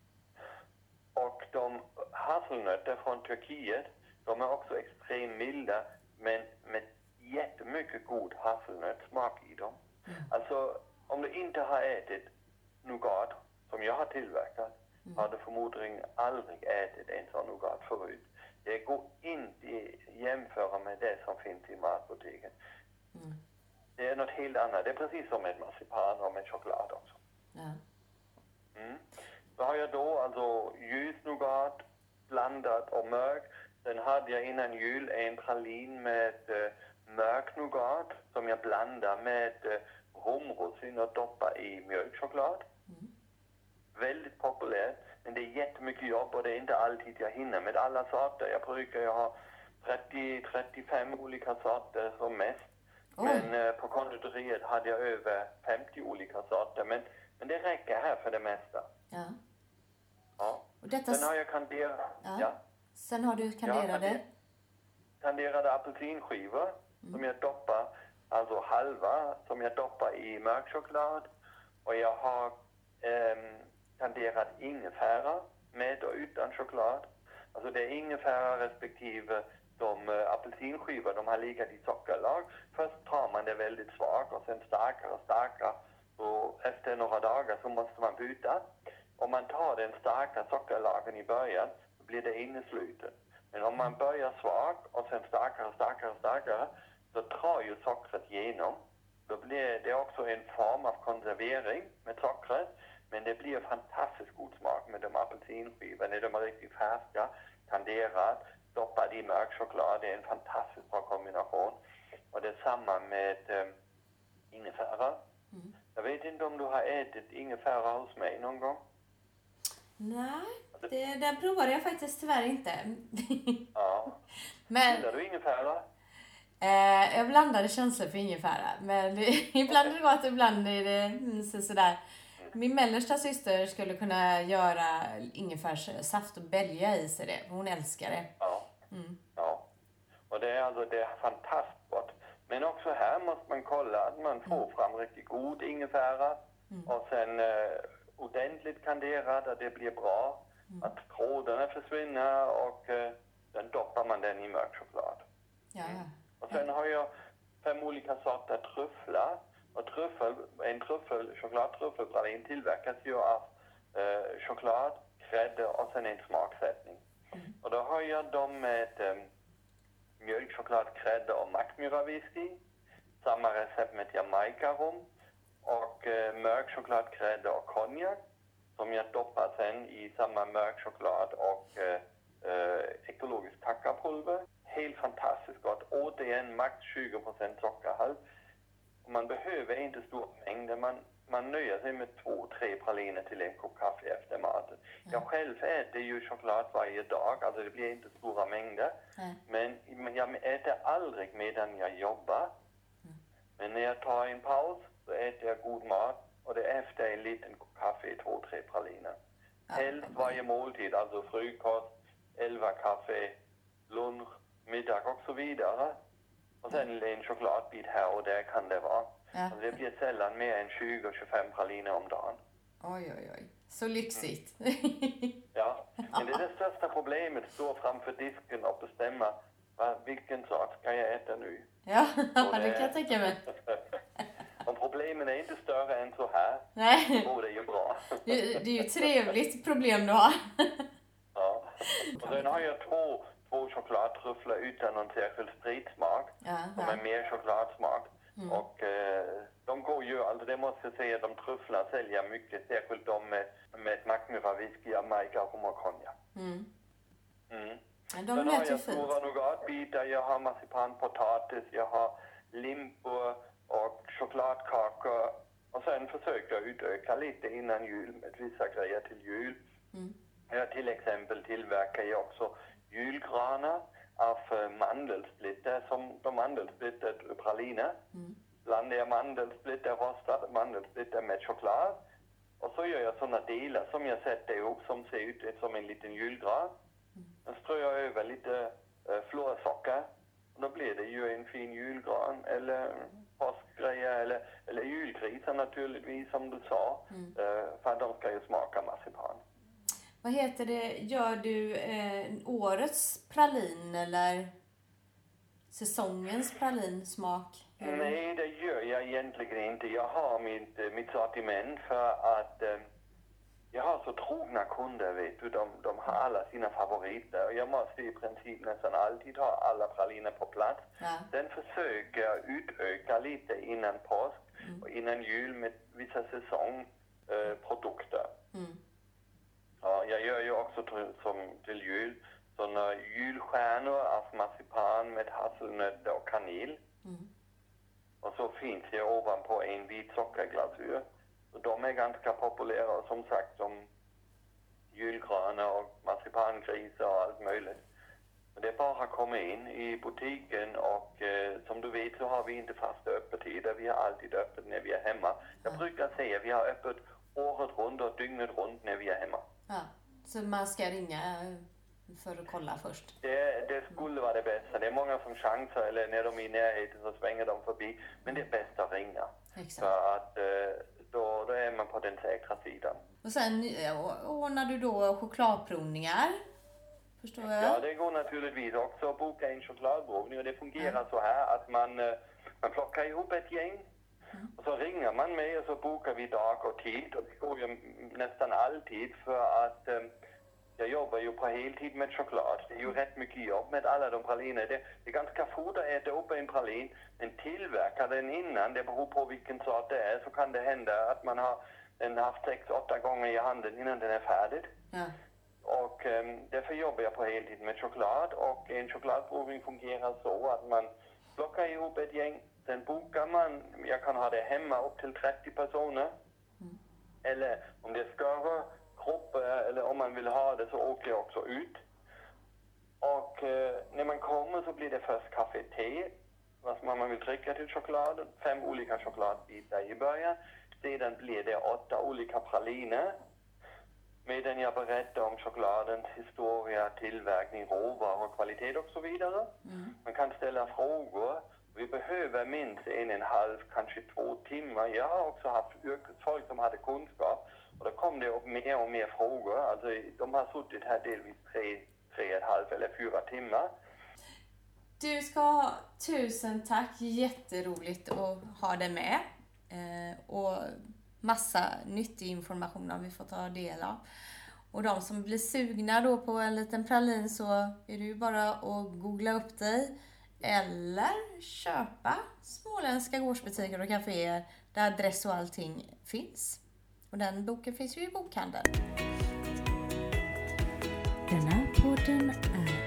Och de hasselnötter från Turkiet, de är också extremt milda, men med jättemycket god hasselnötssmak i dem. Mm. Alltså, om du inte har ätit nougat som jag har tillverkat, mm. har du förmodligen aldrig ätit en sån nougat förut. Det går inte att jämföra med det som finns i matbutiken. Mm. Det är något helt annat. Det är precis som med marsipan och med choklad också. Ja. Mm. Så har jag då alltså ljus nougat, blandat och mörk. Sen hade jag innan jul en pralin med uh, mörk nougat som jag blandar med eh, romrossin och doppar i mjölkchoklad. Mm. Väldigt populärt, men det är jättemycket jobb och det är inte alltid jag hinner med alla sorter. Jag brukar ju ha trettio till trettiofem olika sorter som mest. Oh. Men eh, på konditoriet hade jag över femtio olika sorter. Men, men det räcker här för det mesta. Ja. Ja. Och detta... Sen har jag kanderat. Ja. Ja. Sen har du kanderade? Ja, kanderade apelsinskivor mm. som jag doppar, alltså halva som jag doppar i mörk choklad. Och jag har eh, kanderat ingefära med och utan choklad. Alltså det är ingefära respektive de uh, apelsinskivor, de har legat i sockerlag. Först tar man det väldigt svagt och sen starkare och starkare. Och efter några dagar så måste man byta. Om man tar den starka sockerlagen i början så blir det inneslutet. Men om man börjar svag och sen starkare och starkare och starkare så drar ju sockret igenom. Då blir det också en form av konservering med sockret. Men det blir fantastiskt god smak med de apelsinskivorna. De är riktigt färska, kanderat, doppad i mörk choklad. Det är en fantastiskt bra kombination. Och det är samma med um, ingefära. Mm. Jag vet inte om du har ätit ingefära hos mig någon gång? Nej, det, den provade jag faktiskt tyvärr inte. Ja. Men, gillar du ingefära? Eh, jag blandade känslor för ingefära. Men ibland är det gott, ibland är det mm, så, sådär. Min mellersta syster skulle kunna göra ingefärssaft och bälja i sig det. Hon älskar det. Ja. Mm. Ja. Och det är alltså det är fantastiskt gott. Men också här måste man kolla att man får mm. fram riktigt god ingefära. Mm. Och sen eh, ordentligt kanderad, att det blir bra. Mm. Att trådarna försvinner och eh, sen doppar man den i mörk choklad. Ja. Mm. Och sen har jag fem olika sorter trufflar. Och truffel, en truffel, chokladtruffelpralin tillverkas ju av eh, choklad, grädde och sen en smaksättning. Mm. Och då har jag dem med eh, mjölkchoklad, grädde och mackmyra whisky. Samma recept med Jamaica rum. Och eh, mörk choklad, grädde och konjak. Som jag doppar sen i samma mörk choklad och eh, eh, ekologisk kakaopulver. Helt fantastiskt gott. Återigen max tjugo procent sockerhalt. Man behöver inte stora mängder. Man, man nöjer sig med två, tre praliner till en kopp kaffe efter maten. Mm. Jag själv äter ju choklad varje dag. Alltså det blir inte stora mängder. Mm. Men jag äter aldrig medan jag jobbar. Mm. Men när jag tar en paus så äter jag god mat. Och det är efter en liten kopp kaffe i två, tre praliner. Mm. Helst varje måltid. Alltså frukost, elva kaffe, lunch, middag och så vidare. Och sen en chokladbit här och där kan det vara. Ja. Alltså det blir sällan mer än tjugo till tjugofem praliner om dagen. Oj, oj, oj. Så lyxigt. Mm. Ja, men det är det största problemet. Stå framför disken och bestämma va, vilken sort ska jag äta nu. Ja, det, det kan jag tänka mig. Om problemen är inte större än så här, nej. så går det ju bra. Det, det är ju trevligt problem du har. Ja, och sen har jag två Två chokladtrufflar utan någon särskild spritsmak. Ja, ja. De är mer chokladsmak. Mm. Och eh, de går ju, alltså det måste jag säga, de trufflar säljer mycket. Särskilt de med, med mackmyra whisky, Jamaica, rum och konjak. Mm. Mm. Men de Sen har jag stora nougatbitar, jag har marsipanpotatis, jag har limpor och chokladkakor. Och sen försöker jag utöka lite innan jul med vissa grejer till jul. Mm. Ja, till exempel tillverkar jag också julgranar av mandelsplitter som de mandelsplitter ur praliner. Mm. Blandar jag mandelsplitter, rostade mandelsplitter med choklad. Och så gör jag sådana delar som jag sätter ihop som ser ut som en liten julgran. Mm. Sen strör jag över lite äh, florsocker. Och då blir det ju en fin julgran eller påskgrejer eller, eller julgrisar naturligtvis som du sa. Mm. Äh, för de ska ju smaka marsipan. Vad heter det? Gör du eh, årets pralin eller säsongens pralinsmak? Mm. Nej, det gör jag egentligen inte. Jag har mitt, mitt sortiment för att eh, jag har så trogna kunder, vet du. De, de har alla sina favoriter. Och jag måste i princip nästan alltid ha alla praliner på plats. Ja. Sen försöker jag utöka lite innan påsk mm. och innan jul med vissa säsongprodukter. Eh, mm. Ja, jag gör ju också till, som till jul sådana julstjärnor av marsipan med hasselnötter och kanel. Mm. kanske ovanpå en vit sockerglasyr. Och de är ganska populära, som sagt, som julgranar och marsipangrisar och allt möjligt. Och det är bara att komma in i butiken och eh, som du vet så har vi inte fasta öppettider. Vi har alltid öppet när vi är hemma. Jag Ja. brukar säga att vi har öppet året runt och dygnet runt när vi är hemma. Ja. Så man ska ringa för att kolla först. Det, det skulle vara det bästa. Det är många som chansar eller när de är i närheten så svänger de förbi. Men det är bäst att ringa. Exakt. För att eh, då, då är man på den säkra sidan. Och sen eh, ordnar du då chokladprovningar. Förstår jag? Ja, det går naturligtvis också att boka en chokladprovning och det fungerar mm. så här att man, eh, man plockar ihop ett gäng mm. och så ringer man mig och så bokar vi dag och tid och det går ju nästan alltid för att eh, jag jobbar ju på heltid med choklad. Det är ju rätt mycket jobb med alla de praliner. Det, det är ganska fort att äta upp en pralin, men tillverka den innan, det beror på vilken sort det är, så kan det hända att man har den haft sex, åtta gånger i handen innan den är färdig. Ja. Och um, därför jobbar jag på heltid med choklad och en chokladprovning fungerar så att man plockar ihop ett gäng, sen bokar man, jag kan ha det hemma upp till trettio personer. Mm. Eller om det är större grupper eller om man vill ha det så åker jag också ut. Och uh, när man kommer så blir det först kaffe, te, vad man vill dricka till chokladen, fem olika chokladbitar i början. Sedan blir det åtta olika praliner. Medan jag berättar om chokladens historia, tillverkning, råvaror, kvalitet och så vidare. Mm. Man kan ställa frågor. Vi behöver minst en och en halv, kanske två timmar. Jag har också haft yrkesfolk som hade kunskap. Och då kom det upp mer och mer frågor. Alltså de har suttit här delvis tre, tre och en halv eller fyra timmar. Du ska ha tusen tack. Jätteroligt att ha dig med. Eh, och massa nyttig information har vi fått ta del av. Och de som blir sugna då på en liten pralin så är det ju bara att googla upp dig eller köpa småländska gårdsbutiker och kaféer där adress och allting finns. Och den boken finns ju i bokhandeln. Denna podden är